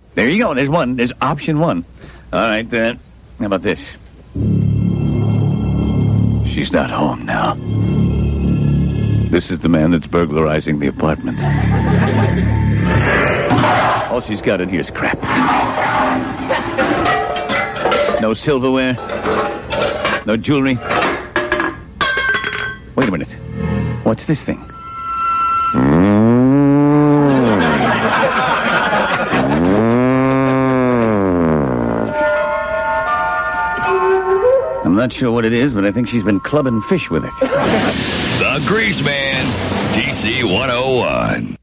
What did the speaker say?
There you go. There's one. There's option one. All right, how about this? She's not home now. This is the man that's burglarizing the apartment. All she's got in here is crap. No silverware. No jewelry. Wait a minute. What's this thing? I'm not sure what it is, but I think she's been clubbing fish with it. The Grease Man, DC 101.